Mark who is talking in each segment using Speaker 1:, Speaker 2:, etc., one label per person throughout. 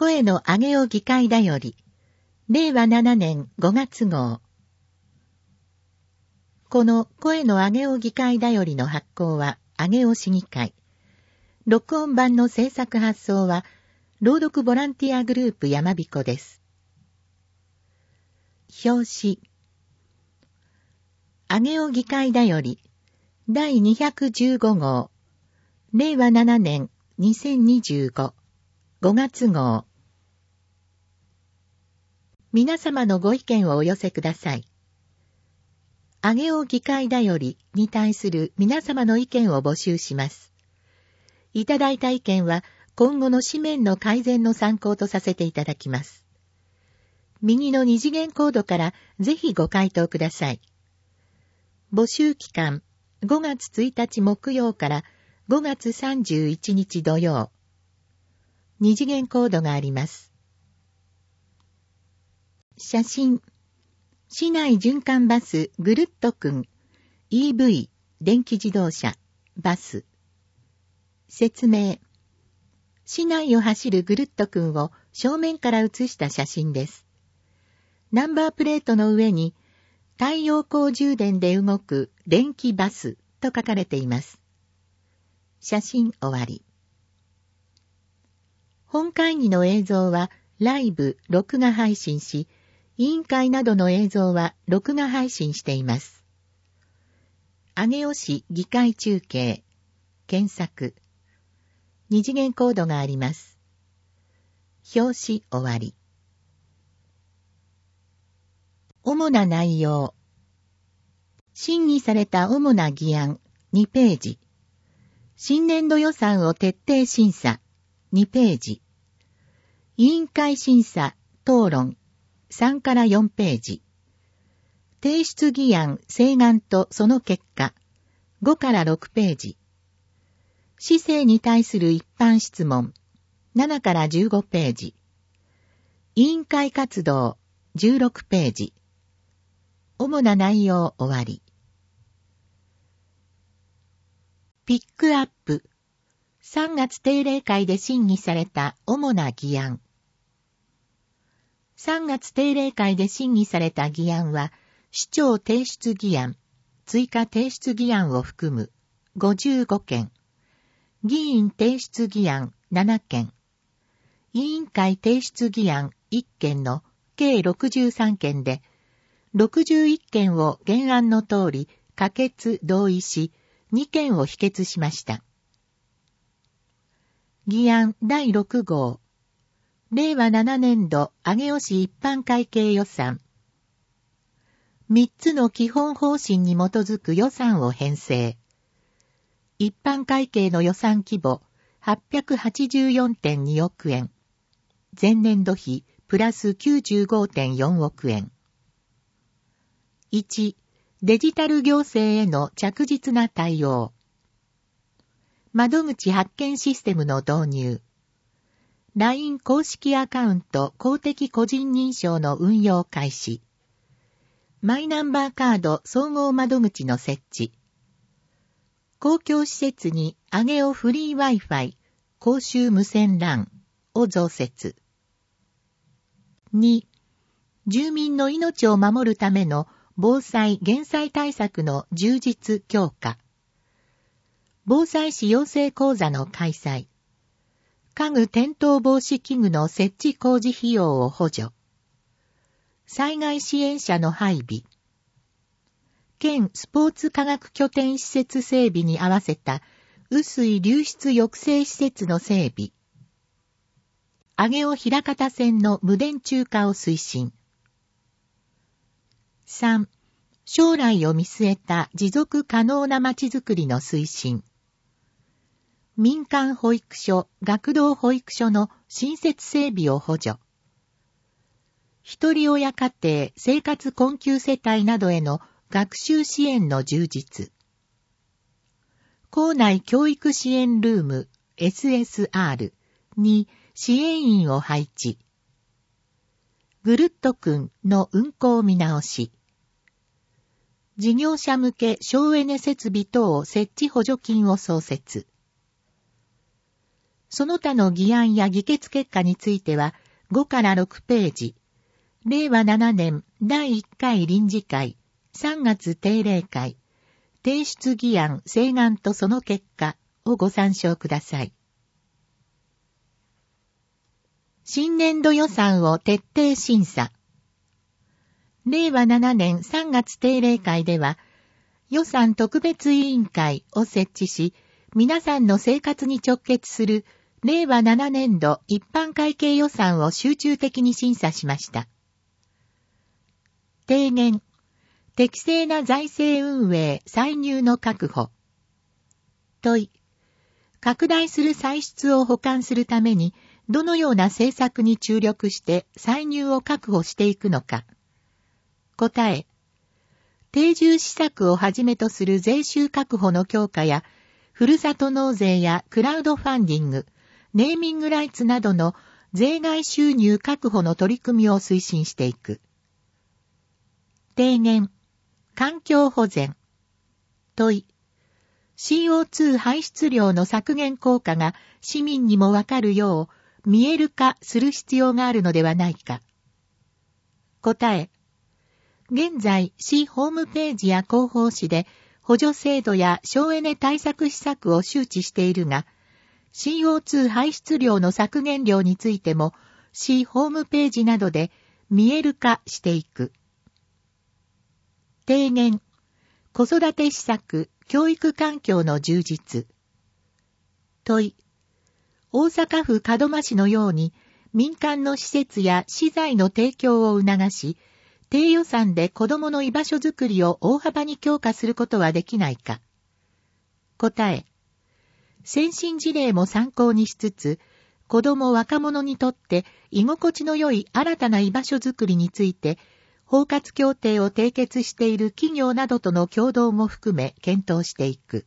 Speaker 1: 声の上げお議会だより、令和7年5月号。この声の上げお議会だよりの発行は上げお市議会。録音版の制作発送は、朗読ボランティアグループやまびこです。表紙。上げお議会だより、第215号。令和7年2025。5月号。皆様のご意見をお寄せください。上げお議会だよりに対する皆様の意見を募集します。いただいた意見は今後の紙面の改善の参考とさせていただきます。右の二次元コードからぜひご回答ください。募集期間5月1日木曜から5月31日土曜。二次元コードがあります。写真。市内循環バスぐるっとくん EV 電気自動車バス。説明。市内を走るぐるっとくんを正面から写した写真です。ナンバープレートの上に太陽光充電で動く電気バスと書かれています。写真終わり。本会議の映像はライブ、録画配信し、委員会などの映像は録画配信しています。上尾市議会中継、検索。二次元コードがあります。表紙終わり。主な内容。審議された主な議案、2ページ。新年度予算を徹底審査、2ページ。委員会審査、討論、3から4ページ。提出議案、請願とその結果、5から6ページ。市政に対する一般質問、7から15ページ。委員会活動、16ページ。主な内容終わり。ピックアップ。3月定例会で審議された主な議案。3月定例会で審議された議案は、市長提出議案、追加提出議案を含む55件、議員提出議案7件、委員会提出議案1件の計63件で、61件を原案の通り可決同意し、2件を否決しました。議案第6号。令和7年度上尾市一般会計予算。3つの基本方針に基づく予算を編成。一般会計の予算規模 884.2 億円。前年度比プラス 95.4 億円。1、デジタル行政への着実な対応。窓口発見システムの導入。LINE 公式アカウント公的個人認証の運用開始。マイナンバーカード総合窓口の設置。公共施設に上尾フリー Wi-Fi 公衆無線 LAN を増設。2、住民の命を守るための防災・減災対策の充実強化。防災士養成講座の開催。家具転倒防止器具の設置工事費用を補助。災害支援者の配備。県スポーツ科学拠点施設整備に合わせた雨水流出抑制施設の整備。上尾枚方線の無電柱化を推進。3、将来を見据えた持続可能なまちづくりの推進。民間保育所、学童保育所の新設整備を補助。一人親家庭、生活困窮世帯などへの学習支援の充実。校内教育支援ルーム SSR に支援員を配置。ぐるっとくんの運行見直し。事業者向け省エネ設備等設置補助金を創設。 その他の議案や議決結果については5から6ページ、令和7年第1回臨時会、3月定例会、提出議案、請願とその結果をご参照ください。新年度予算を徹底審査。令和7年3月定例会では、予算特別委員会を設置し、皆さんの生活に直結する令和7年度一般会計予算を集中的に審査しました。提言、適正な財政運営歳入の確保。問い、拡大する歳出を補完するために、どのような政策に注力して歳入を確保していくのか。答え、定住施策をはじめとする税収確保の強化や、ふるさと納税やクラウドファンディング、ネーミングライツなどの税外収入確保の取り組みを推進していく。提言、環境保全。問い、CO2 排出量の削減効果が市民にもわかるよう見える化する必要があるのではないか。答え、現在、市ホームページや広報誌で補助制度や省エネ対策施策を周知しているが、CO2 排出量の削減量についても、市ホームページなどで見える化していく。提言、子育て施策、教育環境の充実。問い、大阪府門真市のように民間の施設や資材の提供を促し、低予算で子どもの居場所づくりを大幅に強化することはできないか。答え、先進事例も参考にしつつ、子ども若者にとって居心地の良い新たな居場所づくりについて、包括協定を締結している企業などとの協働も含め検討していく。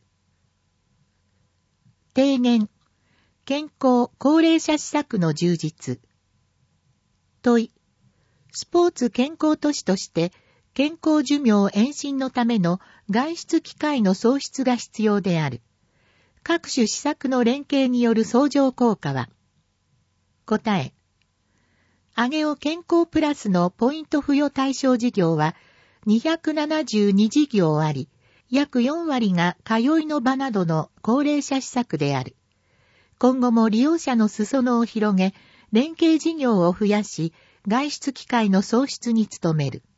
Speaker 1: 提言、健康・高齢者施策の充実。問い、スポーツ健康都市として健康寿命延伸のための外出機会の創出が必要である。各種施策の連携による相乗効果は。答え、上げお健康プラスのポイント付与対象事業は272事業あり、約4割が通いの場などの高齢者施策である。今後も利用者の裾野を広げ、連携事業を増やし、外出機会の創出に努める。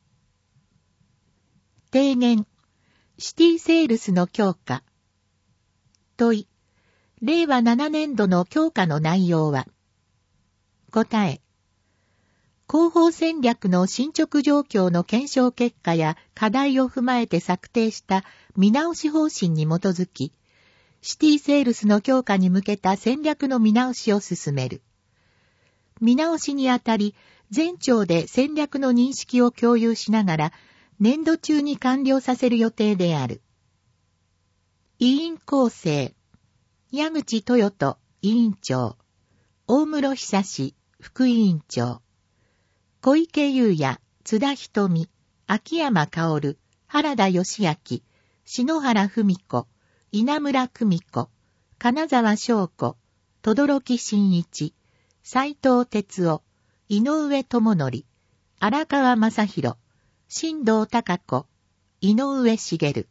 Speaker 1: 提言、シティセールスの強化。問い、令和7年度の強化の内容は。答え、広報戦略の進捗状況の検証結果や課題を踏まえて策定した見直し方針に基づき、シティセールスの強化に向けた戦略の見直しを進める。見直しにあたり、全庁で戦略の認識を共有しながら、年度中に完了させる予定である。委員構成、矢口豊人委員長、大室久志副委員長、小池優也、津田瞳、秋山薫、原田義明、篠原文子、稲村久美子、金沢翔子、轟真一、斉藤哲夫、井上智則、荒川正宏、新藤孝子、井上茂。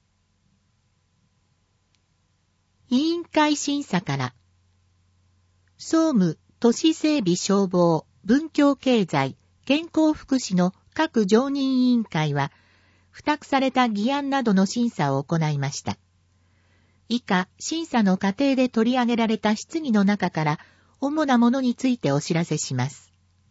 Speaker 1: 委員会審査から、総務、都市整備消防、文教経済、健康福祉の各常任委員会は、付託された議案などの審査を行いました。以下、審査の過程で取り上げられた質疑の中から、主なものについてお知らせします。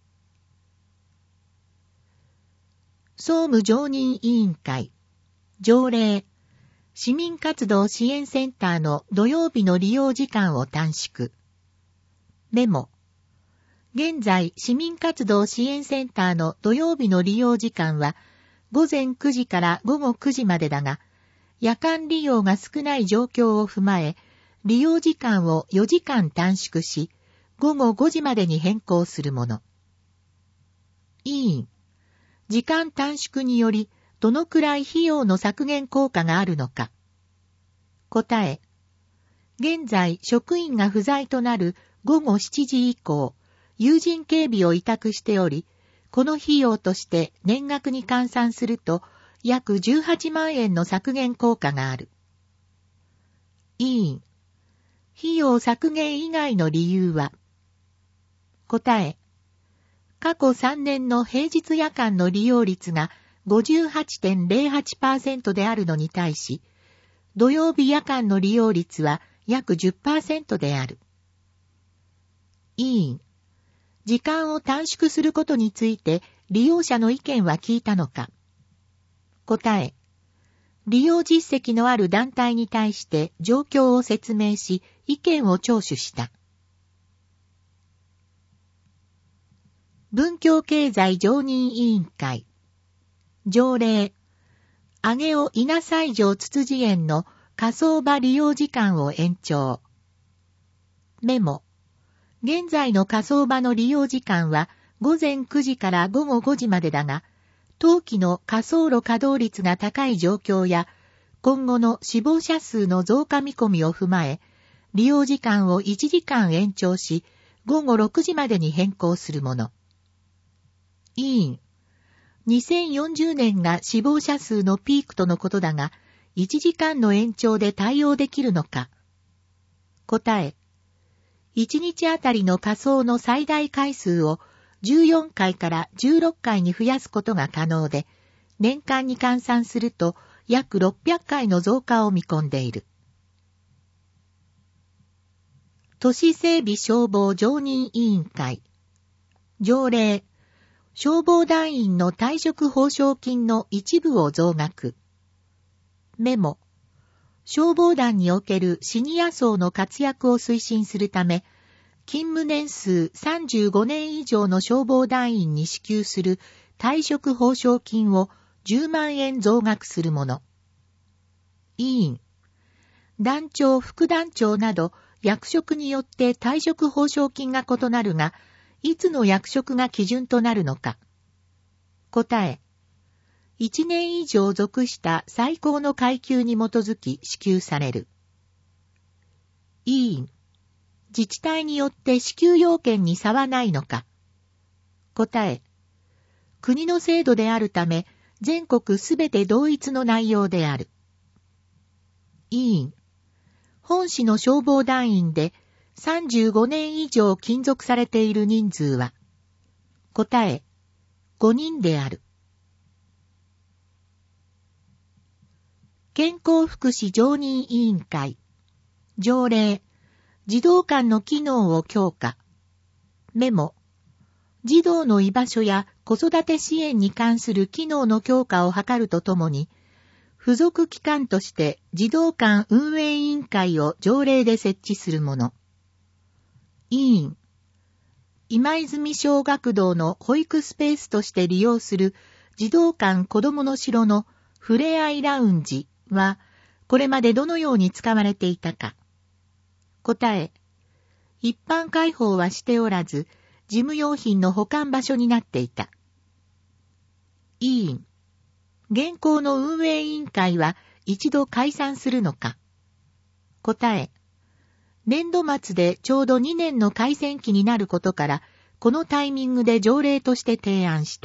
Speaker 1: 総務常任委員会、条例、市民活動支援センターの土曜日の利用時間を短縮。メモ、現在、市民活動支援センターの土曜日の利用時間は、午前9時から午後9時までだが、夜間利用が少ない状況を踏まえ、利用時間を4時間短縮し、午後5時までに変更するもの。委員、時間短縮により、どのくらい費用の削減効果があるのか。答え、 現在職員が不在となる午後7時以降、有人警備を委託しており、この費用として年額に換算すると約18万円の削減効果がある。委員、費用削減以外の理由は？答え、過去3年の平日夜間の利用率が 58.08% であるのに対し、土曜日夜間の利用率は約 10% である。委員、時間を短縮することについて利用者の意見は聞いたのか？答え、利用実績のある団体に対して状況を説明し、意見を聴取した。文教経済常任委員会。条例。上尾稲西条つつじ園の火葬場利用時間を延長。メモ。現在の火葬場の利用時間は午前9時から午後5時までだが、当期の火葬炉稼働率が高い状況や、今後の死亡者数の増加見込みを踏まえ、利用時間を1時間延長し、午後6時までに変更するもの。委員、2040年が死亡者数のピークとのことだが、1時間の延長で対応できるのか？答え、1日あたりの火葬の最大回数を14回から16回に増やすことが可能で、年間に換算すると約600回の増加を見込んでいる。都市整備消防常任委員会。条例。消防団員の退職報奨金の一部を増額。メモ。消防団におけるシニア層の活躍を推進するため、勤務年数35年以上の消防団員に支給する退職報奨金を10万円増額するもの。委員。団長、副団長など役職によって退職報奨金が異なるが、いつの役職が基準となるのか？答え、1年以上属した最高の階級に基づき支給される。委員、自治体によって支給要件に差はないのか？答え、国の制度であるため、全国すべて同一の内容である。委員、本市の消防団員で35年以上勤続されている人数は？答え、5人である。健康福祉常任委員会。条例。児童館の機能を強化。メモ。児童の居場所や子育て支援に関する機能の強化を図るとともに、付属機関として児童館運営委員会を条例で設置するもの。委員。今泉小学堂の保育スペースとして利用する児童館子どもの城のふれあいラウンジは、これまでどのように使われていたか？答え、一般開放はしておらず、事務用品の保管場所になっていた。委員、現行の運営委員会は一度解散するのか？答え、年度末でちょうど2年の改選期になることから、このタイミングで条例として提案した。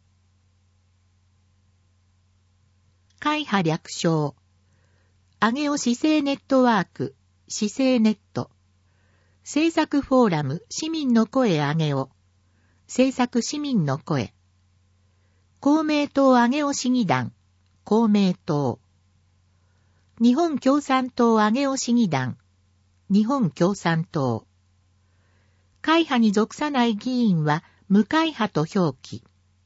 Speaker 1: 会派略称。上尾市政ネットワーク、市政ネット。政策フォーラム、市民の声上尾。政策市民の声。公明党上尾市議団、公明党。日本共産党上尾市議団、日本共産党。会派に属さない議員は無会派と表記。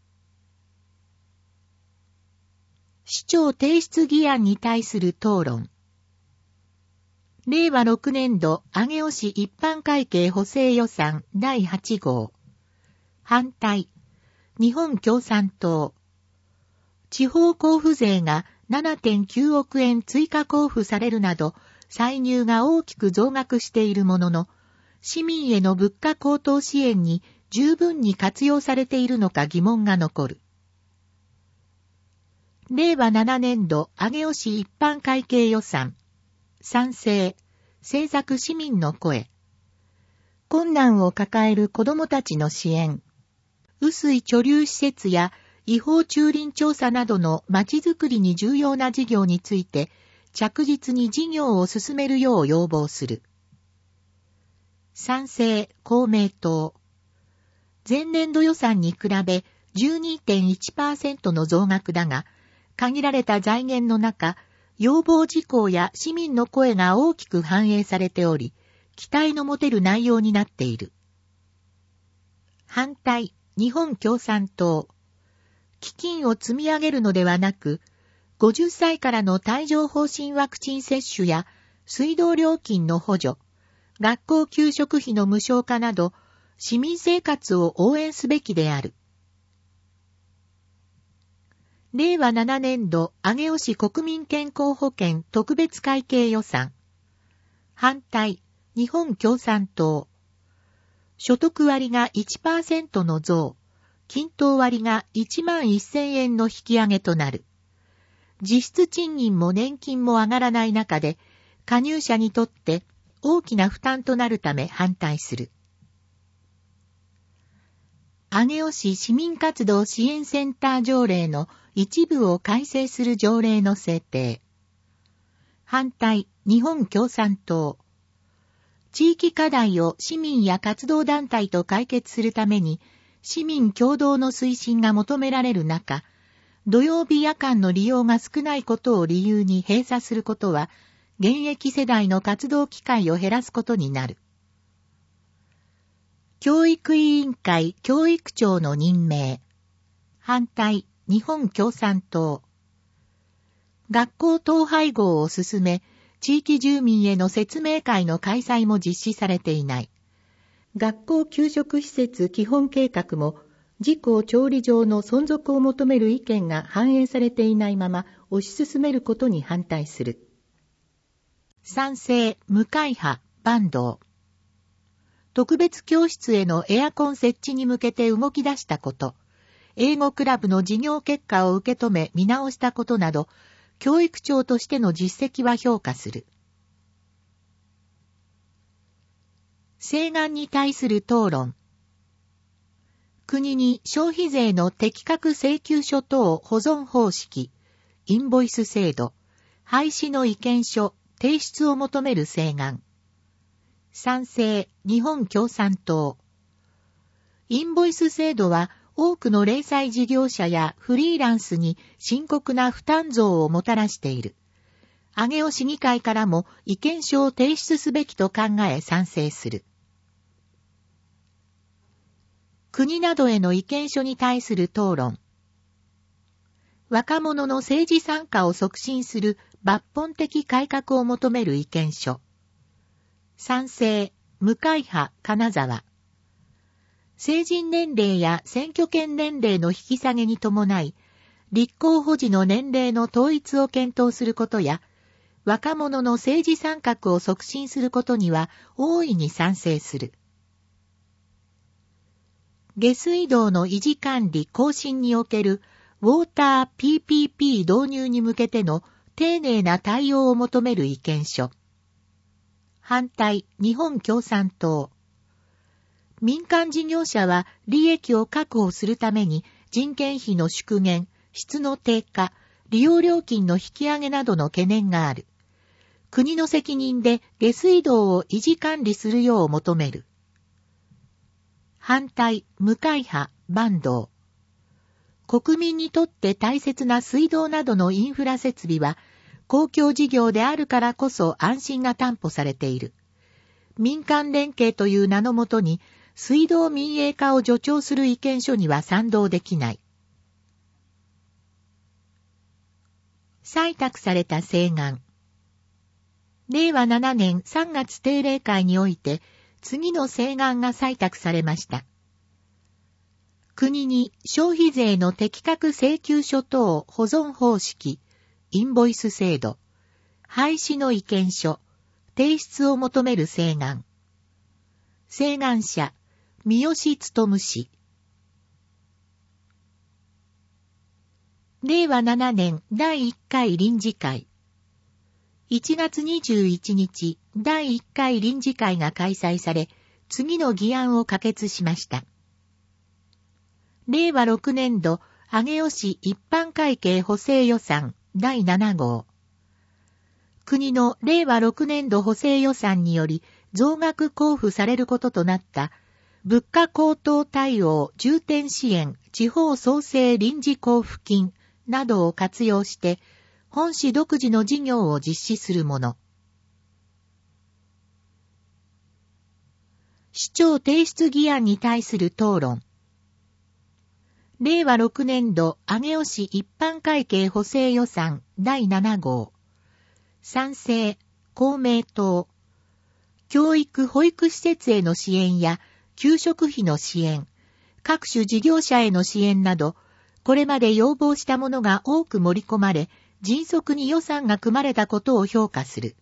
Speaker 1: 市長提出議案に対する討論。令和6年度上尾市一般会計補正予算第8号。反対。日本共産党。地方交付税が 7.9 億円追加交付されるなど、歳入が大きく増額しているものの、市民への物価高騰支援に十分に活用されているのか疑問が残る。令和7年度上尾市一般会計予算。賛成。 政策市民の声。困難を抱える子どもたちの支援。雨水貯留施設や違法駐輪調査などの街づくりに重要な事業について着実に事業を進めるよう要望する。賛成、公明党。前年度予算に比べ 12.1% の増額だが、限られた財源の中、要望事項や市民の声が大きく反映されており、期待の持てる内容になっている。反対、日本共産党。基金を積み上げるのではなく、50歳からの帯状疱疹ワクチン接種や水道料金の補助、学校給食費の無償化など、市民生活を応援すべきである。令和7年度上尾市国民健康保険特別会計予算。反対、日本共産党。所得割が 1% の増、均等割が1万1000円の引き上げとなる。実質賃金も年金も上がらない中で、加入者にとって大きな負担となるため反対する。上尾市市民活動支援センター条例の一部を改正する条例の制定。反対、日本共産党。地域課題を市民や活動団体と解決するために、市民共同の推進が求められる中、土曜日夜間の利用が少ないことを理由に閉鎖することは、現役世代の活動機会を減らすことになる。教育委員会教育長の任命。反対、日本共産党。学校統廃合を進め、地域住民への説明会の開催も実施されていない。学校給食施設基本計画も、自公調理上の存続を求める意見が反映されていないまま推し進めることに反対する。賛成、無会派、坂東。特別教室へのエアコン設置に向けて動き出したこと、英語クラブの事業結果を受け止め見直したことなど、教育長としての実績は評価する。請願に対する討論。国に消費税の適格請求書等保存方式、インボイス制度、廃止の意見書、提出を求める請願。賛成、日本共産党。インボイス制度は多くの零細事業者やフリーランスに深刻な負担増をもたらしている。上尾市議会からも意見書を提出すべきと考え賛成する。国などへの意見書に対する討論。若者の政治参加を促進する抜本的改革を求める意見書。賛成、無会派、金沢。成人年齢や選挙権年齢の引き下げに伴い、立候補時の年齢の統一を検討することや、若者の政治参画を促進することには大いに賛成する。下水道の維持管理更新におけるウォーター PPP 導入に向けての丁寧な対応を求める意見書。反対、日本共産党。民間事業者は利益を確保するために人件費の縮減、質の低下、利用料金の引き上げなどの懸念がある。国の責任で下水道を維持管理するよう求める。反対、無会派、坂東。国民にとって大切な水道などのインフラ設備は、公共事業であるからこそ安心が担保されている。民間連携という名のもとに、水道民営化を助長する意見書には賛同できない。採択された請願。令和7年3月定例会において、次の請願が採択されました。国に消費税の適格請求書等保存方式、インボイス制度、廃止の意見書、提出を求める請願。請願者、三好勉氏。令和7年第1回臨時会。1月21日、 第1回臨時会が開催され、次の議案を可決しました。令和6年度、上尾市一般会計補正予算第7号。国の令和6年度補正予算により増額交付されることとなった物価高騰対応重点支援地方創生臨時交付金などを活用して本市独自の事業を実施するもの。市長提出議案に対する討論。令和6年度上尾市一般会計補正予算第7号。賛成、公明党。教育・保育施設への支援や給食費の支援、各種事業者への支援など、これまで要望したものが多く盛り込まれ、迅速に予算が組まれたことを評価する。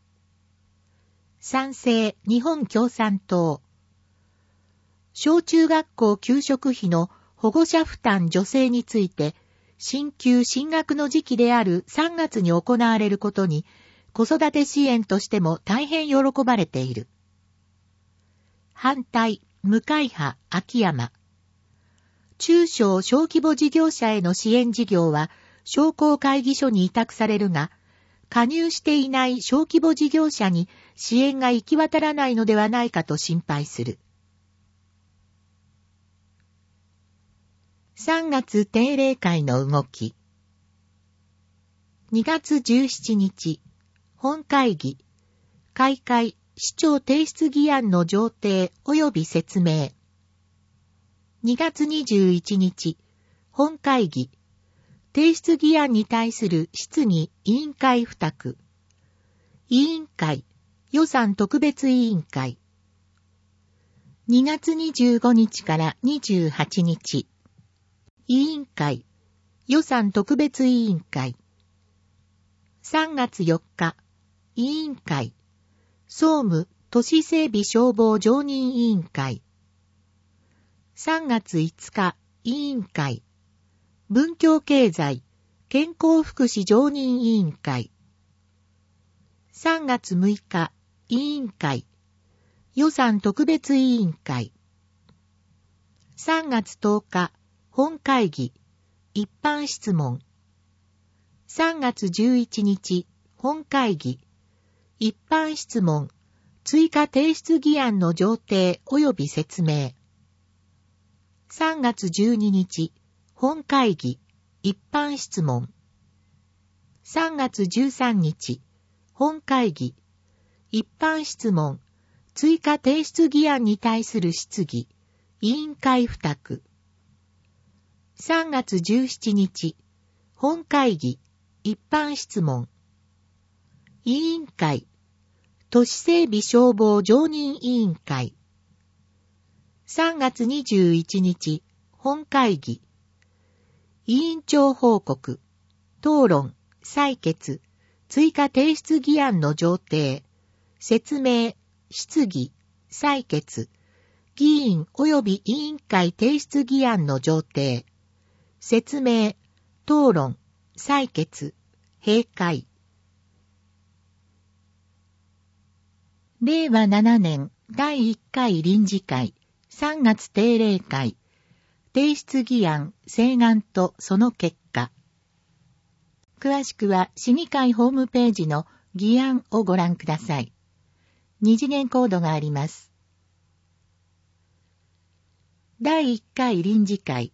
Speaker 1: 賛成、日本共産党。小中学校給食費の保護者負担助成について、新級新学の時期である3月に行われることに、子育て支援としても大変喜ばれている。反対、無会派、秋山。中小小規模事業者への支援事業は、商工会議所に委託されるが、加入していない小規模事業者に支援が行き渡らないのではないかと心配する。3月定例会の動き。2月17日、本会議、開会、市長提出議案の上呈及び説明。2月21日、本会議、提出議案に対する質疑委員会付託。委員会、予算特別委員会。2月25日から28日、委員会、予算特別委員会。3月4日、委員会、総務都市整備消防常任委員会。3月5日、委員会、文教経済、健康福祉常任委員会。3月6日、委員会、予算特別委員会。3月10日、本会議、一般質問。3月11日、本会議、一般質問、追加提出議案の上呈及び説明。3月12日、本会議、一般質問。3月13日、本会議、一般質問、追加提出議案に対する質疑、委員会付託。3月17日、本会議、一般質問。委員会、都市整備消防常任委員会。3月21日、本会議。委員長報告、討論、採決、追加提出議案の上呈、説明、質疑、採決、議員及び委員会提出議案の上呈、説明、討論、採決、閉会。令和7年第1回臨時会3月定例会提出議案請願とその結果。詳しくは市議会ホームページの議案をご覧ください。二次元コードがあります。第1回臨時会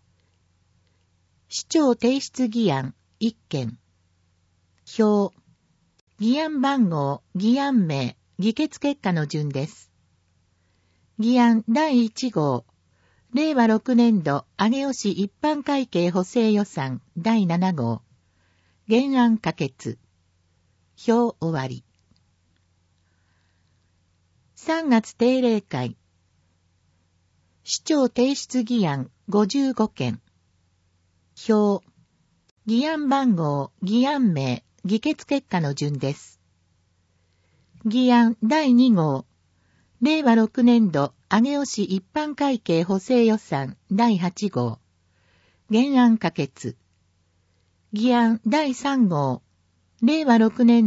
Speaker 1: 市長提出議案1件。表。議案番号、議案名、議決結果の順です。議案第1号。令和6年度上尾市一般会計補正予算第7号。原案可決。表終わり。3月定例会。市長提出議案55件。表。議案番号、議案名、議決結果の順です。議案第2号。令和6年度上尾市一般会計補正予算第8号。原案可決。議案第3号。令和6年度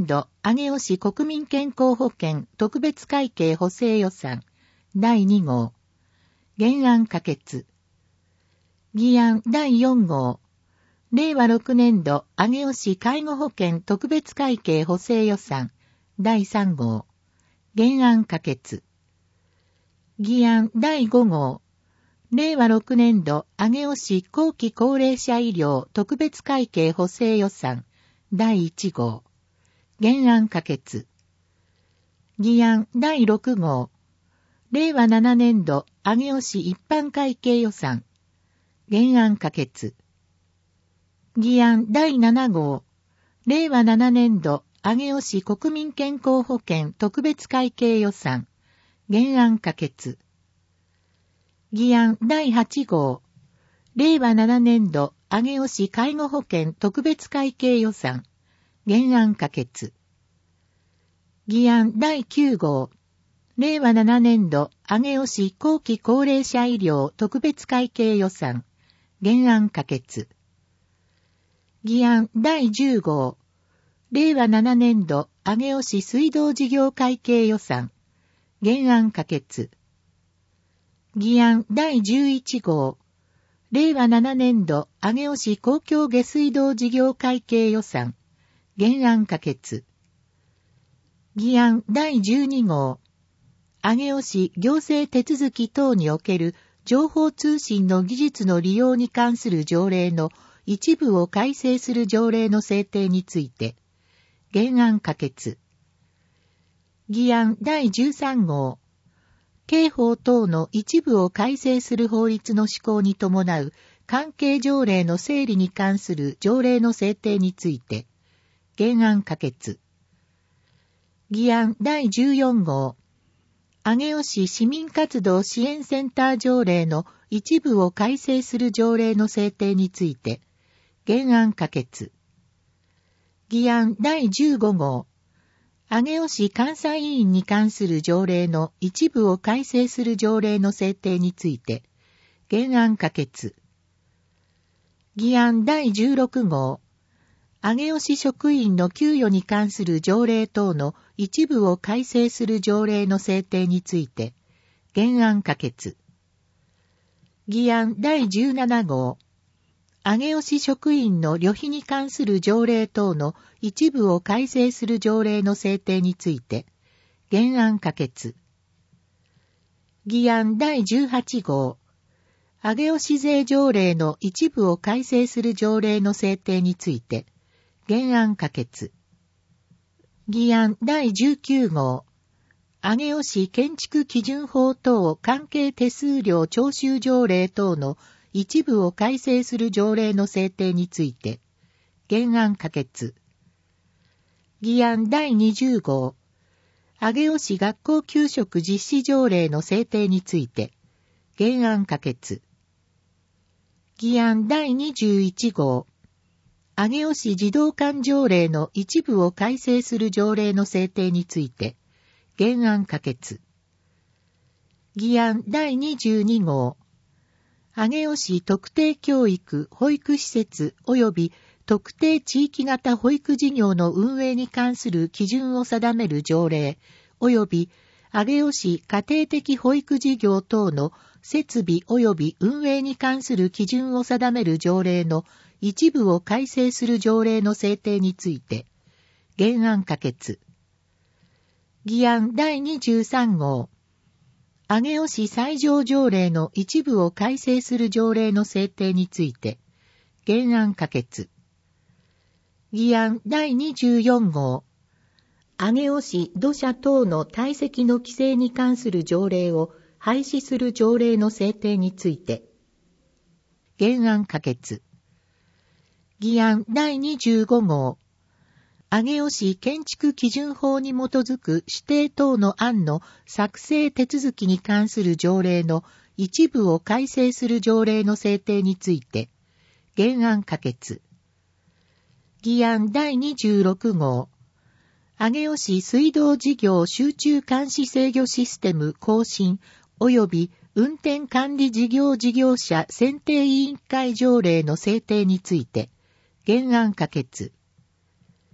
Speaker 1: 上尾市国民健康保険特別会計補正予算第2号。原案可決。議案第4号。令和6年度上尾市介護保険特別会計補正予算第3号。原案可決。議案第5号。令和6年度上尾市後期高齢者医療特別会計補正予算第1号。原案可決。議案第6号。令和7年度上尾市一般会計予算原案可決。議案第7号。令和7年度上尾市国民健康保険特別会計予算原案可決。議案第8号。令和7年度上尾市介護保険特別会計予算原案可決。議案第9号。令和7年度上尾市後期高齢者医療特別会計予算原案可決。議案第10号。令和7年度上尾市水道事業会計予算原案可決。議案第11号。令和7年度上尾市公共下水道事業会計予算原案可決。議案第12号。上尾市行政手続き等における情報通信の技術の利用に関する条例の一部を改正する条例の制定について、原案可決。議案第13号。刑法等の一部を改正する法律の施行に伴う関係条例の整理に関する条例の制定について、原案可決。議案第14号。上尾市市民活動支援センター条例の一部を改正する条例の制定について、原案可決。議案第15号。上尾市監査委員に関する条例の一部を改正する条例の制定について、原案可決。議案第16号。上尾市職員の給与に関する条例等の一部を改正する条例の制定について、原案可決。議案第17号。上尾市職員の旅費に関する条例等の一部を改正する条例の制定について、原案可決。議案第18号。上尾市税条例の一部を改正する条例の制定について、原案可決。議案第19号。上尾市建築基準法等関係手数料徴収条例等の一部を改正する条例の制定について、原案可決。議案第20号。上尾市学校給食実施条例の制定について、原案可決。議案第21号。上尾市児童館条例の一部を改正する条例の制定について、原案可決。議案第22号。上尾市特定教育保育施設及び特定地域型保育事業の運営に関する基準を定める条例及び上尾市家庭的保育事業等の設備及び運営に関する基準を定める条例の一部を改正する条例の制定について、原案可決。議案第23号。上尾市斎場条例の一部を改正する条例の制定について、原案可決。議案第24号。上尾市土砂等の堆積の規制に関する条例を廃止する条例の制定について、原案可決。議案第25号。上尾市建築基準法に基づく指定等の案の作成手続きに関する条例の一部を改正する条例の制定について、原案可決。議案第26号。上尾市水道事業集中監視制御システム更新及び運転管理事業事業者選定委員会条例の制定について、原案可決。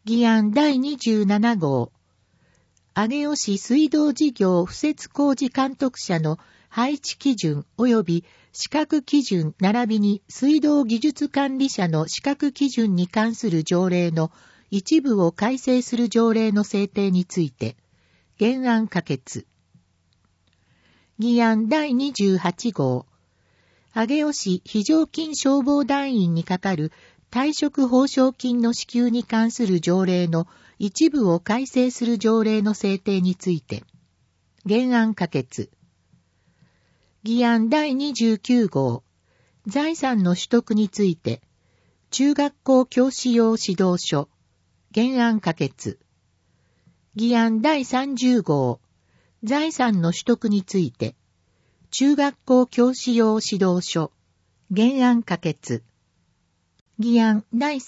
Speaker 1: 議案第27号、上尾市水道事業敷設工事監督者の配置基準及び資格基準並びに水道技術管理者の資格基準に関する条例の一部を改正する条例の制定について、原案可決。議案第28号、上尾市非常勤消防団員にかかる退職報奨金の支給に関する条例の一部を改正する条例の制定について、原案可決。議案第29号、財産の取得について、中学校教師用指導書、原案可決。議案第30号、財産の取得について、中学校教師用指導書、原案可決。議案第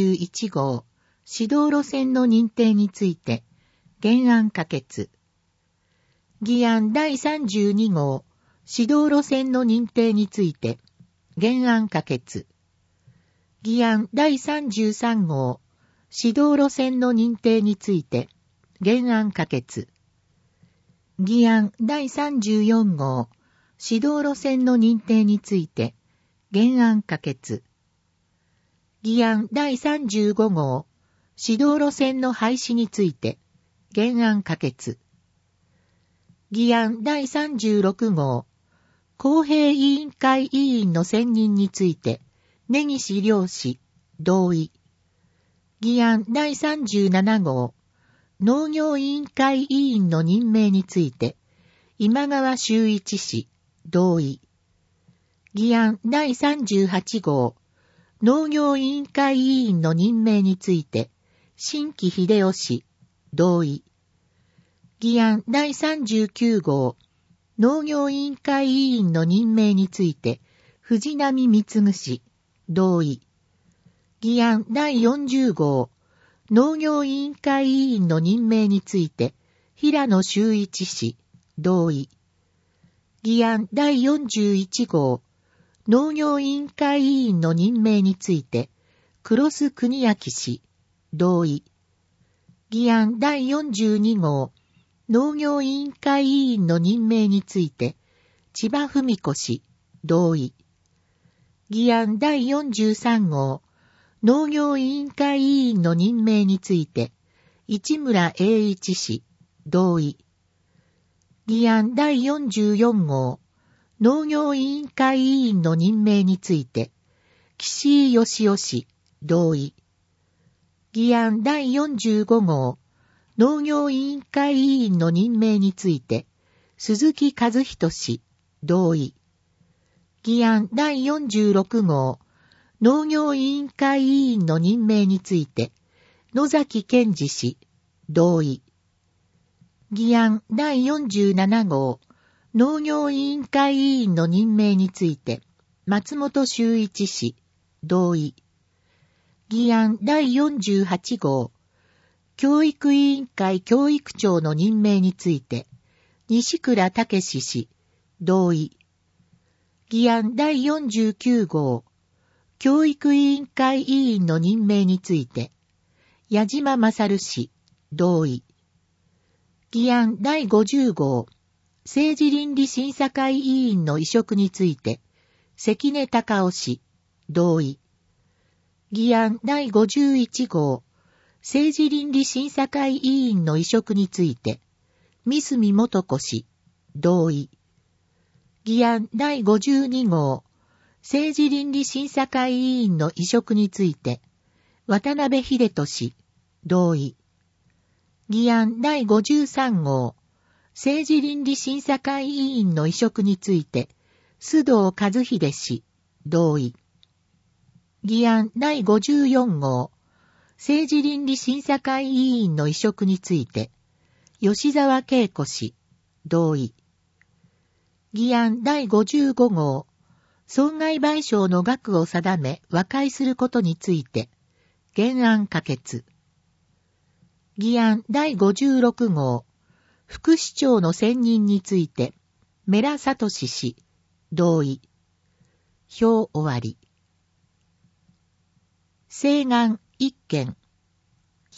Speaker 1: 31号、指導路線の認定について、原案可決。議案第32号、指導路線の認定について、原案可決。議案第33号、指導路線の認定について、原案可決。議案第34号、指導路線の認定について、原案可決。議案第35号、指導路線の廃止について、原案可決。議案第36号、公平委員会委員の選任について、根岸良氏、同意。議案第37号、農業委員会委員の任命について、今川修一氏、同意。議案第38号、農業委員会委員の任命について、新木秀夫氏、同意。議案第39号、農業委員会委員の任命について、藤波貢氏、同意。議案第40号、農業委員会委員の任命について、平野修一氏、同意。議案第41号、農業委員会委員の任命について、黒須国明氏、同意。議案第42号、農業委員会委員の任命について、千葉文子氏、同意。議案第43号、農業委員会委員の任命について、市村栄一氏、同意。議案第44号、農業委員会委員の任命について、岸井義夫氏、同意。議案第45号、農業委員会委員の任命について、鈴木和人氏、同意。議案第46号、農業委員会委員の任命について、野崎健二氏、同意。議案第47号、農業委員会委員の任命について、松本修一氏、同意。議案第48号、教育委員会教育長の任命について、西倉武氏、同意。議案第49号、教育委員会委員の任命について、矢島勝氏、同意。議案第50号、政治倫理審査会委員の委嘱について、関根隆夫氏、同意。議案第51号、政治倫理審査会委員の委嘱について、三角元子氏、同意。議案第52号、政治倫理審査会委員の委嘱について、渡辺秀俊、同意。議案第53号、政治倫理審査会委員の委嘱について、須藤和秀氏、同意。議案第54号、政治倫理審査会委員の委嘱について、吉沢恵子氏、同意。議案第55号、損害賠償の額を定め和解することについて、原案可決。議案第56号、副市長の選任について、米良聡氏、同意。表終わり。請願1件。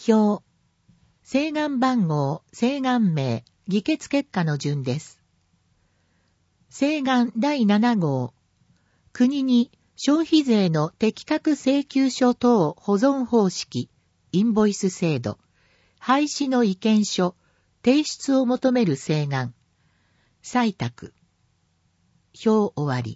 Speaker 1: 表。請願番号、請願名、議決結果の順です。請願第7号。国に消費税の適格請求書等保存方式、インボイス制度、廃止の意見書、提出を求める請願。採択。表終わり。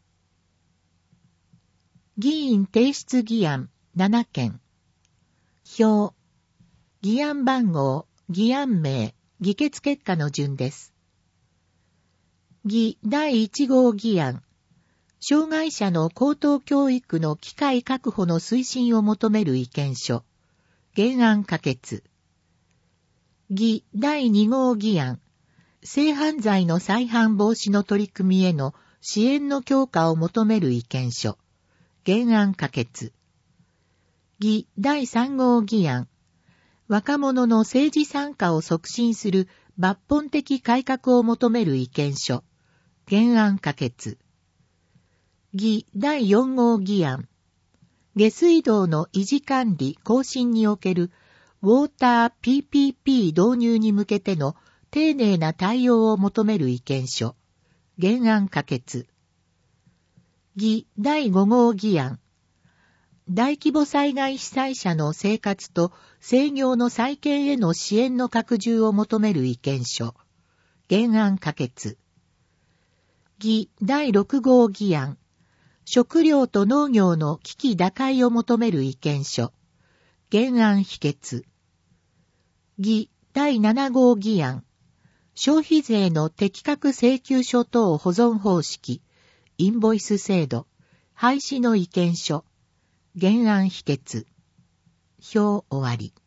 Speaker 1: 議員提出議案7件。表。議案番号、議案名、議決結果の順です。議第1号議案。障害者の高等教育の機会確保の推進を求める意見書。原案可決。議第2号議案。性犯罪の再犯防止の取り組みへの支援の強化を求める意見書。原案可決。議第3号議案。若者の政治参加を促進する抜本的改革を求める意見書。原案可決。議第4号議案。下水道の維持管理更新におけるウォーター PPP 導入に向けての丁寧な対応を求める意見書。原案可決。議第5号議案。大規模災害被災者の生活と生業の再建への支援の拡充を求める意見書。原案可決。議第6号議案。食料と農業の危機打開を求める意見書。原案否決。議第7号議案。消費税の適格請求書等保存方式、インボイス制度、廃止の意見書。原案否決。表終わり。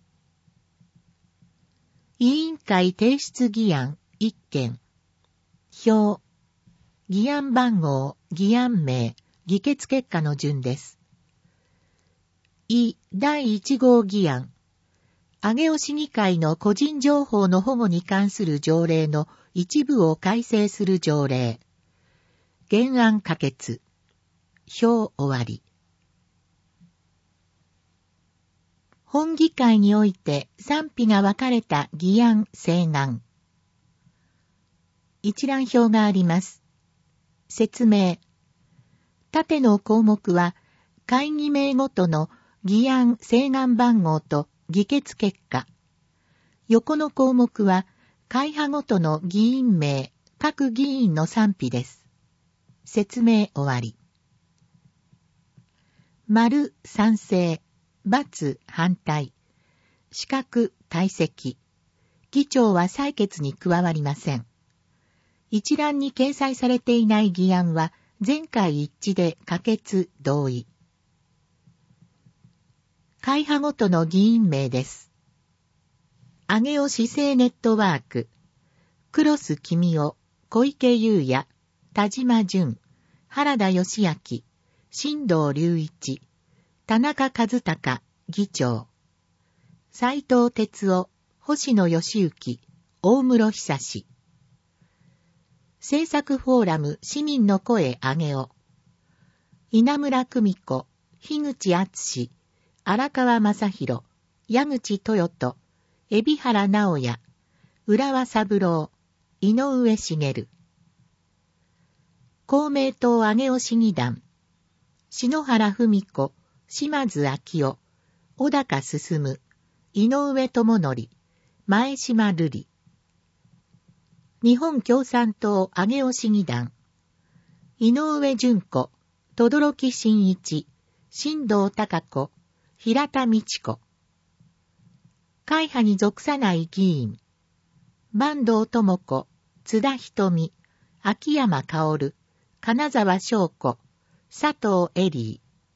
Speaker 1: 委員会提出議案1件。表。議案番号、議案名、議決結果の順です。第1号議案。上尾市議会の個人情報の保護に関する条例の一部を改正する条例。原案可決。表終わり。本議会において賛否が分かれた議案請願。一覧表があります。説明。縦の項目は会議名ごとの議案請願番号と議決結果。横の項目は会派ごとの議員名、各議員の賛否です。説明終わり。丸賛成、×反対。四角退席。議長は採決に加わりません。一覧に掲載されていない議案は全会一致で可決同意。会派ごとの議員名です。上尾市政ネットワーク、黒須公夫、小池優也、田島淳、原田義明、新藤隆一、田中和孝、議長。斉藤哲夫、星野義行、大室久志。政策フォーラム市民の声上尾。稲村久美子、樋口敦、荒川正宏、矢口豊人、海老原直也、浦和三郎、井上茂。公明党上尾市議団。篠原文子、島津昭夫、小高進、井上智則、前島瑠璃。日本共産党上尾市議団。井上淳子、轟真一、新藤孝子、平田美智子。会派に属さない議員。坂東智子、津田瞳、秋山薫、金沢翔子、佐藤恵里。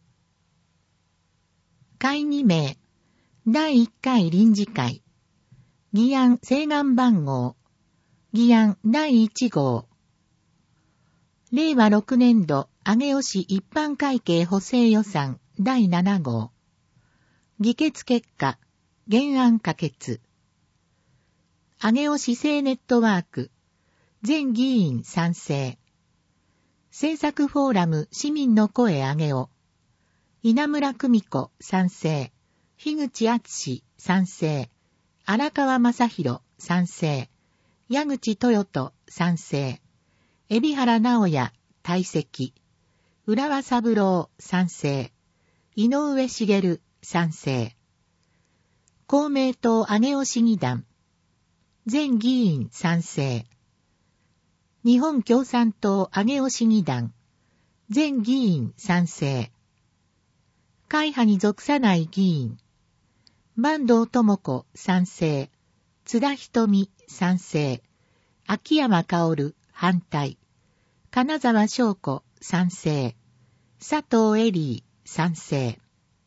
Speaker 1: 会議名。第1回臨時会。議案請願番号。議案第1号。令和6年度上尾市一般会計補正予算第7号。議決結果。原案可決。上尾市政ネットワーク。全議員賛成。政策フォーラム市民の声上尾。稲村久美子賛成。 樋口敦賛成。荒川正宏賛成。矢口豊人賛成。海老原直也退席。浦和三郎賛成。井上茂賛成。公明党上尾市議団。全議員賛成。日本共産党上尾市議団。全議員賛成。会派に属さない議員。坂東智子賛成。津田瞳賛成。秋山薫反対。金沢翔子賛成。佐藤恵里賛成。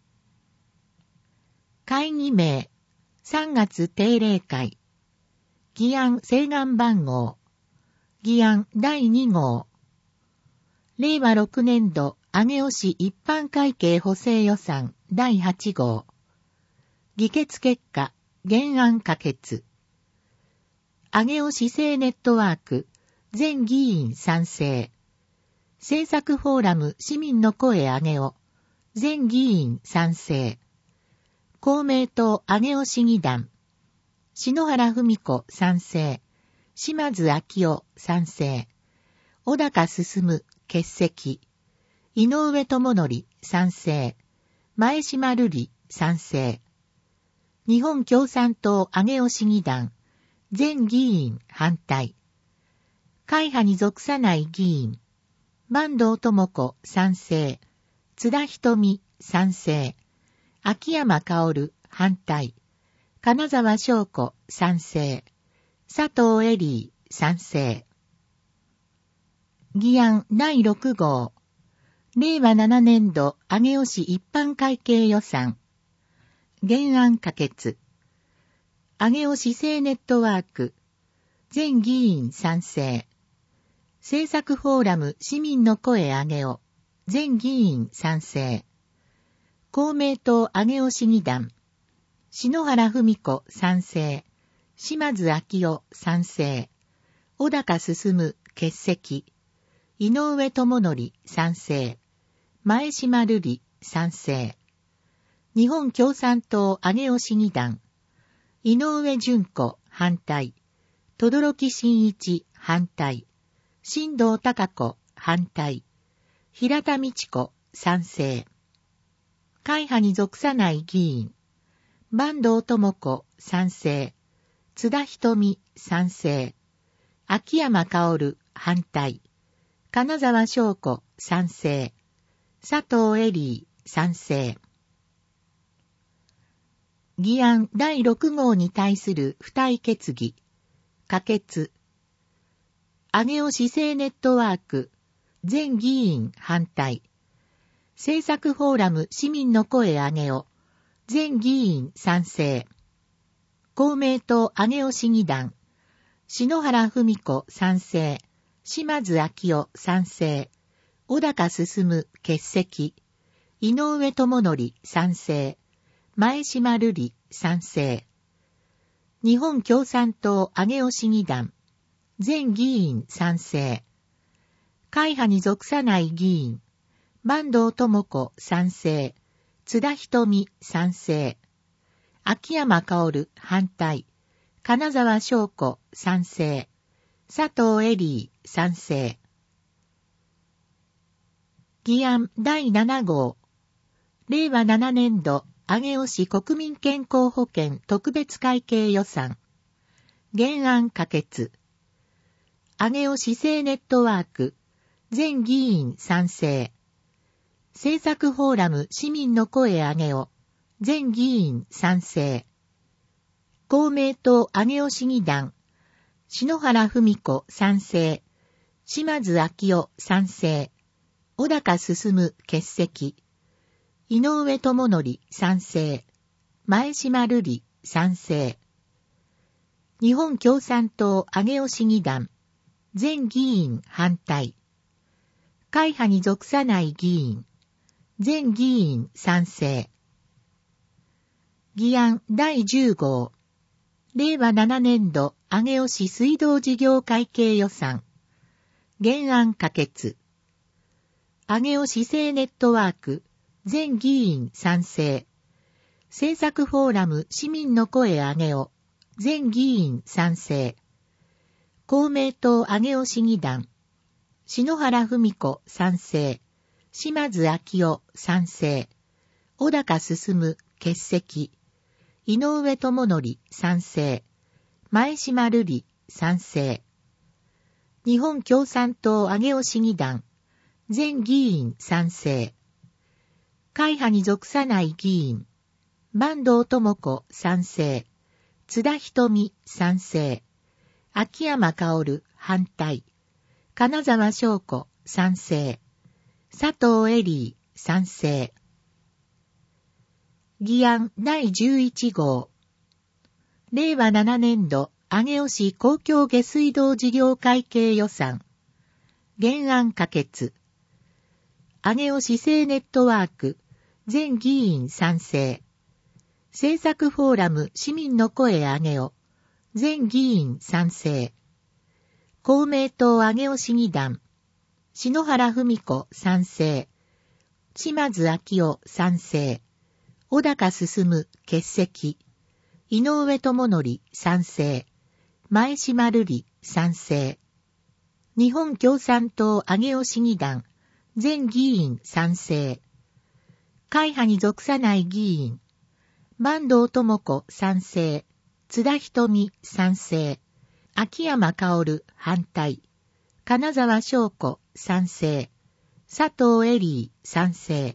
Speaker 1: 会議名。3月定例会。議案請願番号。議案第2号。令和6年度上尾市一般会計補正予算第8号。議決結果、原案可決。上尾市政ネットワーク、全議員賛成。政策フォーラム市民の声上尾、全議員賛成。公明党上尾市議団。篠原文子賛成。島津昭夫賛成。小高進欠席。井上智則賛成。前島瑠璃賛成。日本共産党上尾市議団。全議員反対。会派に属さない議員。坂東智子賛成。津田瞳賛成。秋山薫反対。金沢翔子賛成。佐藤恵里賛成。議案第6号。令和7年度上尾市一般会計予算。原案可決。上尾市政ネットワーク。全議員賛成。政策フォーラム市民の声上尾。全議員賛成。公明党上尾市議団。篠原文子賛成。島津昭夫賛成。小高進欠席。井上智則賛成。前島瑠璃賛成。日本共産党上尾市議団。井上順子反対。轟真一反対。新藤孝子反対。平田美智子賛成。会派に属さない議員。坂東智子賛成。津田瞳賛成。秋山薫反対。金沢翔子賛成。佐藤恵里賛成。議案第6号に対する付帯決議。可決。上尾市政ネットワーク。全議員反対。政策フォーラム市民の声上尾。全議員賛成。公明党上尾市議団。篠原文子賛成。島津昭夫賛成。小高進欠席。井上智則賛成。前島瑠璃賛成。日本共産党上尾市議団。全議員賛成。会派に属さない議員。坂東智子賛成。津田瞳賛成。秋山薫反対。金沢翔子賛成。佐藤恵里賛成。議案第7号。令和7年度上尾市国民健康保険特別会計予算。原案可決。上尾市政ネットワーク。全議員賛成。政策フォーラム市民の声上尾。全議員賛成。公明党上尾市議団。篠原文子賛成。島津昭夫賛成。小高進欠席。井上智則賛成。前島瑠璃賛成。日本共産党上尾市議団。全議員反対。会派に属さない議員。全議員賛成。議案第10号。令和7年度上尾市水道事業会計予算。原案可決。上尾市政ネットワーク。全議員賛成。 政策フォーラム市民の声上げを、全議員賛成。公明党上尾市議団、篠原文子賛成。島津昭夫賛成。小高進欠席。井上智則賛成。前島瑠璃賛成。日本共産党上尾市議団、全議員賛成。会派に属さない議員、坂東智子賛成。津田瞳賛成。秋山薫反対。金沢翔子賛成。佐藤恵里賛成。議案第11号。令和7年度上尾市公共下水道事業会計予算。原案可決。上尾市政ネットワーク。全議員賛成。政策フォーラム市民の声上げを。全議員賛成。公明党上尾市議団。篠原文子賛成。島津昭夫賛成。小高進欠席。井上智則賛成。前島瑠璃賛成。日本共産党上尾市議団。全議員賛成。会派に属さない議員。坂東智子賛成。津田瞳賛成。秋山薫反対。金沢翔子賛成。佐藤恵里賛成。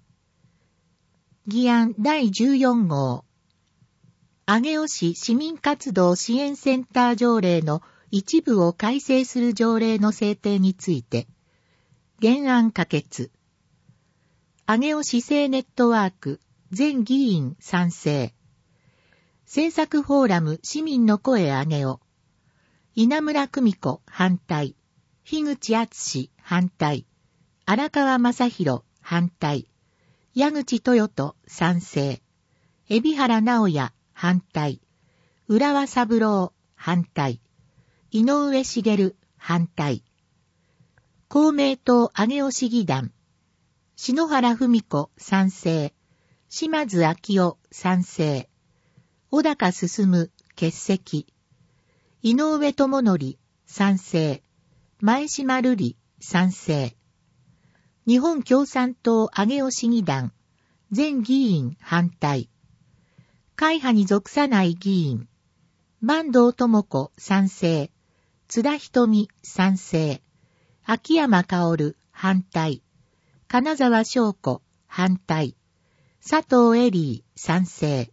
Speaker 1: 議案第14号。上尾市市民活動支援センター条例の一部を改正する条例の制定について。原案可決。上尾市政ネットワーク全議員賛成。政策フォーラム市民の声上げを。稲村久美子反対。樋口敦反対。荒川正宏反対。矢口豊人賛成。海老原直也反対。浦和三郎反対。井上茂反対。公明党上尾市議団。篠原文子賛成。島津昭夫賛成。小高進欠席。井上智則賛成。前島瑠璃賛成。日本共産党上尾市議団。全議員反対。会派に属さない議員。坂東智子賛成。津田瞳賛成。秋山薫反対。金沢翔子反対。佐藤恵里賛成。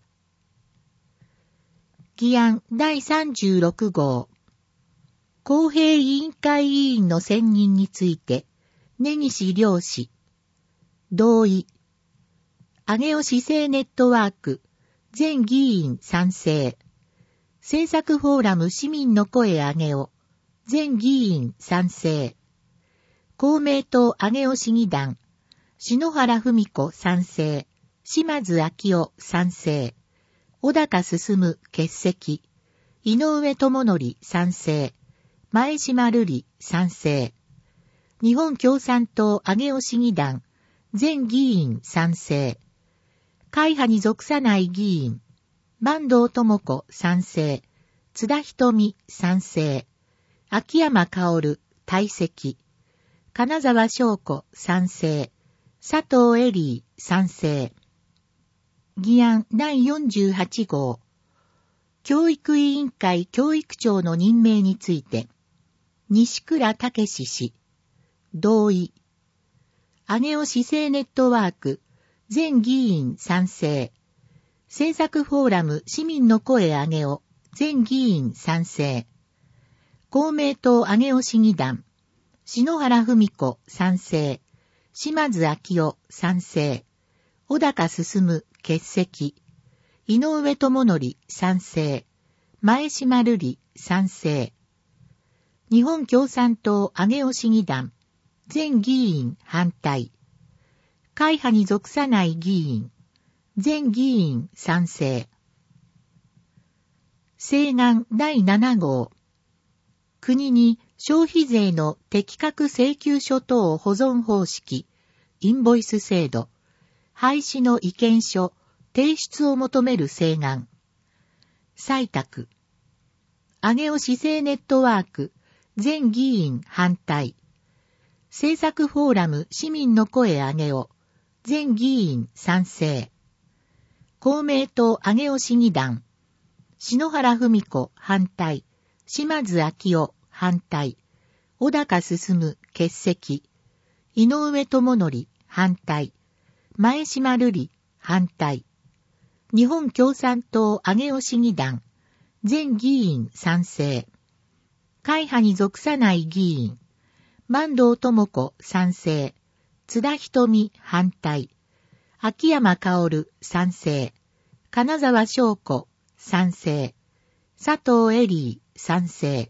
Speaker 1: 議案第36号。公平委員会委員の選任について、根岸良氏。同意。上尾市政ネットワーク。全議員賛成。政策フォーラム市民の声上げを。全議員賛成。公明党上尾市議団。篠原文子賛成。島津昭夫賛成。小高進欠席。井上智則賛成。前島瑠璃賛成。日本共産党上尾市議団。全議員賛成。会派に属さない議員。坂東智子賛成。津田瞳賛成。秋山薫退席。金沢翔子賛成。佐藤恵里賛成。議案第48号。教育委員会教育長の任命について。西倉武氏。同意。上尾市政ネットワーク。全議員賛成。政策フォーラム市民の声上げを。全議員賛成。公明党上尾市議団。篠原文子賛成。島津昭夫賛成。小高進欠席。井上智則賛成。前島瑠璃賛成。日本共産党上尾市議団。全議員反対。会派に属さない議員。全議員賛成。請願第7号。国に消費税の適格請求書等保存方式、インボイス制度、廃止の意見書、 提出を求める請願。採択。上尾市政ネットワーク、全議員反対。政策フォーラム市民の声上尾、全議員賛成。公明党上尾市議団、篠原文子反対、島津昭夫反対、小高進欠席、井上智則反対、前島瑠璃反対、日本共産党上尾市議団、全議員賛成、会派に属さない議員、坂東智子賛成、津田瞳反対、秋山薫賛成、金沢翔子賛成、佐藤恵里賛成。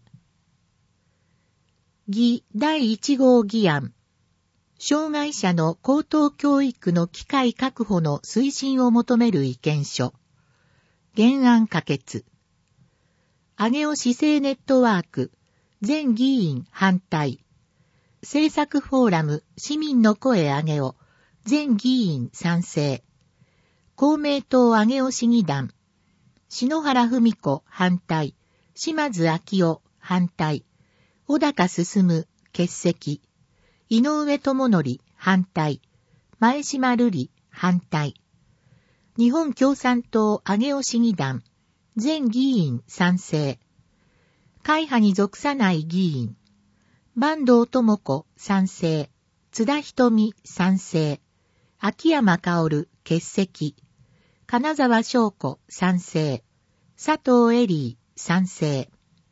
Speaker 1: 議第1号議案。障害者の高等教育の機会確保の推進を求める意見書。原案可決。上尾市政ネットワーク、全議員反対。政策フォーラム市民の声上尾、全議員賛成。公明党上尾市議団、篠原文子反対、島津昭夫反対、小高進欠席、井上智則反対、前島瑠璃反対。日本共産党上尾市議団、全議員賛成。会派に属さない議員、坂東智子賛成、津田瞳賛成、秋山薫欠席、金沢翔子賛成、佐藤恵里賛成。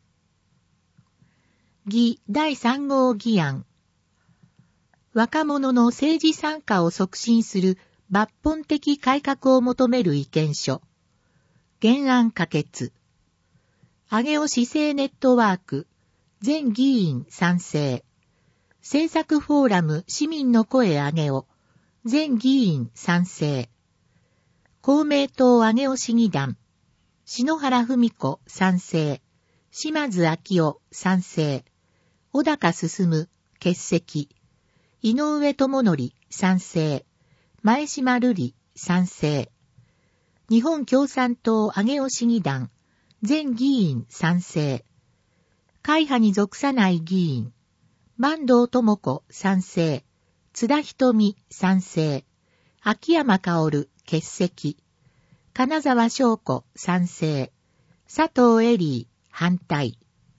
Speaker 1: 議第3号議案。若者の政治参加を促進する抜本的改革を求める意見書。原案可決。上尾市政ネットワーク、全議員賛成。政策フォーラム市民の声上尾、全議員賛成。公明党上尾市議団、篠原文子賛成。島津昭夫賛成。小高進欠席。井上智則賛成。前島瑠璃賛成。日本共産党上尾市議団、全議員賛成。会派に属さない議員、坂東智子賛成。津田瞳賛成。秋山薫欠席。金沢翔子賛成。佐藤恵里反対。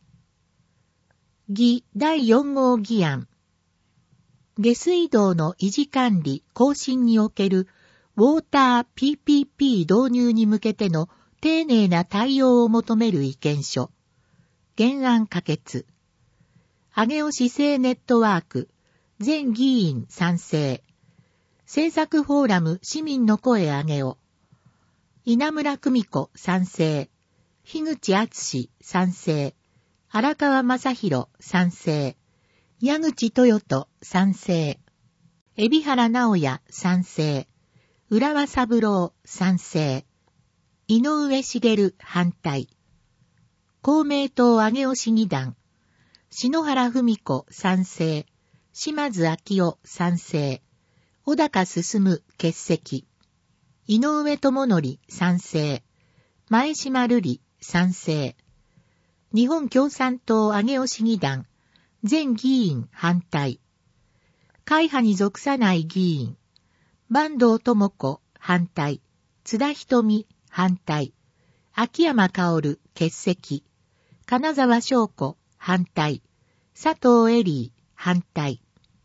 Speaker 1: 議第4号議案。下水道の維持管理更新におけるウォーター PPP 導入に向けての丁寧な対応を求める意見書。原案可決。上尾市政ネットワーク、全議員賛成。政策フォーラム市民の声上尾。稲村久美子賛成。樋口敦賛成。荒川正宏賛成。矢口豊人賛成。海老原直也賛成。浦和三郎賛成。井上茂反対。公明党上尾市議団。篠原文子賛成。島津昭夫賛成。小高進欠席。井上智則賛成。前島瑠璃賛成。日本共産党上尾市議団、全議員反対。会派に属さない議員、坂東智子反対。津田瞳反対。秋山薫欠席。金沢翔子反対。佐藤恵里反対。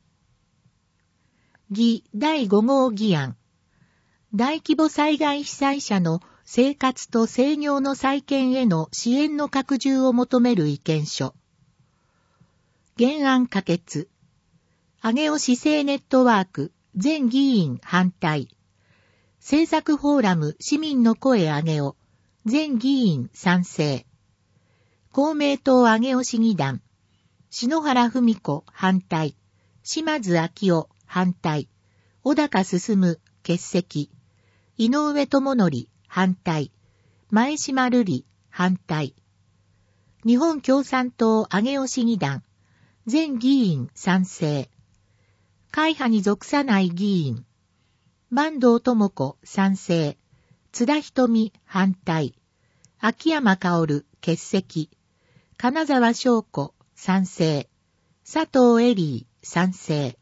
Speaker 1: 議第5号議案。大規模災害被災者の生活と生業の再建への支援の拡充を求める意見書。原案可決。上尾市政ネットワーク、全議員反対。政策フォーラム市民の声上尾、全議員賛成。公明党上尾市議団、篠原文子反対。島津昭夫反対。小高進欠席。井上智則反対。前島瑠璃反対。日本共産党上尾市議団、全議員賛成。会派に属さない議員、坂東智子賛成。 津田瞳反対。秋山薫欠席。金沢翔子賛成。佐藤恵里賛成。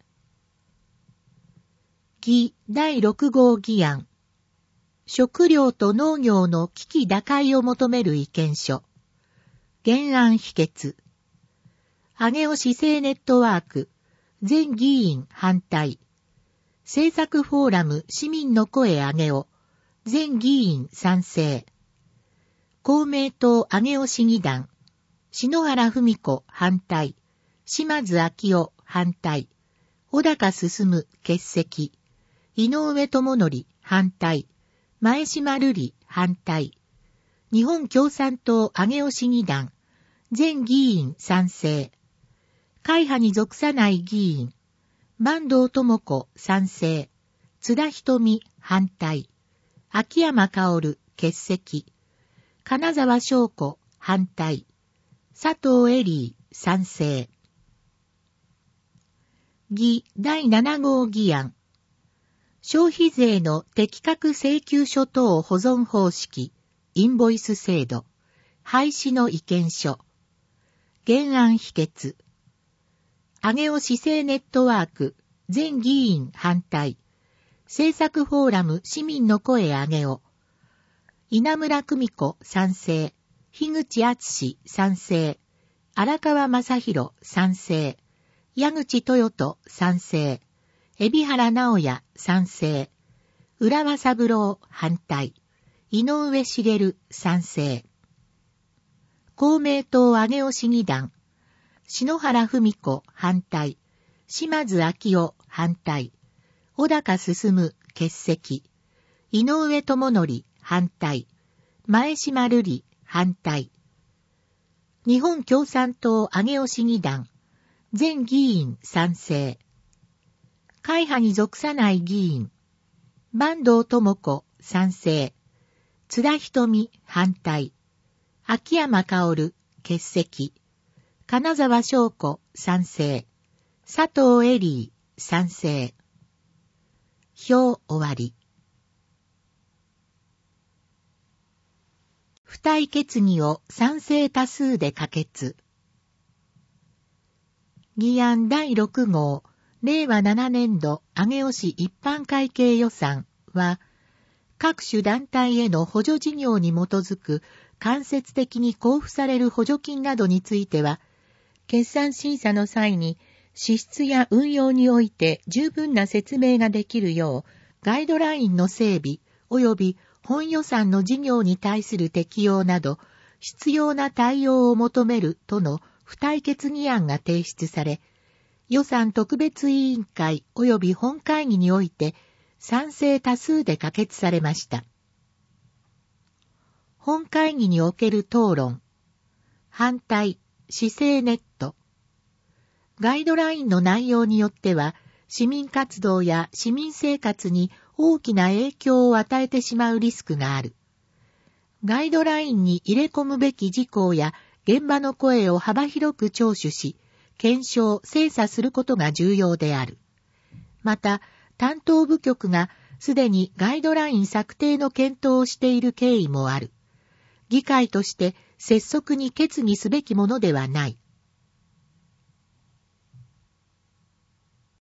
Speaker 1: 議第6号議案。食料と農業の危機打開を求める意見書。原案否決。上尾市政ネットワーク。全議員反対。政策フォーラム市民の声上尾。全議員賛成。公明党上尾市議団。篠原文子反対。島津昭夫反対。小高進欠席。井上智則反対。前島瑠璃反対。日本共産党上尾市議団。全議員賛成。会派に属さない議員。坂東智子賛成。津田瞳反対。秋山薫欠席。金沢翔子反対。佐藤恵里賛成。議第7号議案。消費税の適格請求書等保存方式、インボイス制度、廃止の意見書。原案否決。上尾市政ネットワーク、全議員反対。政策フォーラム市民の声上尾。稲村久美子賛成。樋口敦賛成。荒川正弘賛成。矢口豊人賛成。海老原直也賛成。浦和三郎反対。井上茂賛成。公明党上尾市議団。篠原文子反対。島津昭夫反対。小高進欠席。井上智則反対。前島瑠璃反対。日本共産党上尾市議団。全議員賛成。会派に属さない議員。坂東智子賛成。津田瞳反対。秋山薫欠席。金沢翔子賛成。佐藤恵里賛成。表終わり。付帯決議を賛成多数で可決。議案第6号、令和7年度上尾市一般会計予算は、各種団体への補助事業に基づく間接的に交付される補助金などについては、決算審査の際に支出や運用において十分な説明ができるよう、ガイドラインの整備及び本予算の事業に対する適用など、必要な対応を求めるとの付帯決議案が提出され、予算特別委員会及び本会議において賛成多数で可決されました。本会議における討論。反対、市政ネット。ガイドラインの内容によっては、市民活動や市民生活に大きな影響を与えてしまうリスクがある。ガイドラインに入れ込むべき事項や現場の声を幅広く聴取し、検証・精査することが重要である。また、担当部局がすでにガイドライン策定の検討をしている経緯もある。議会として拙速に決議すべきものではない。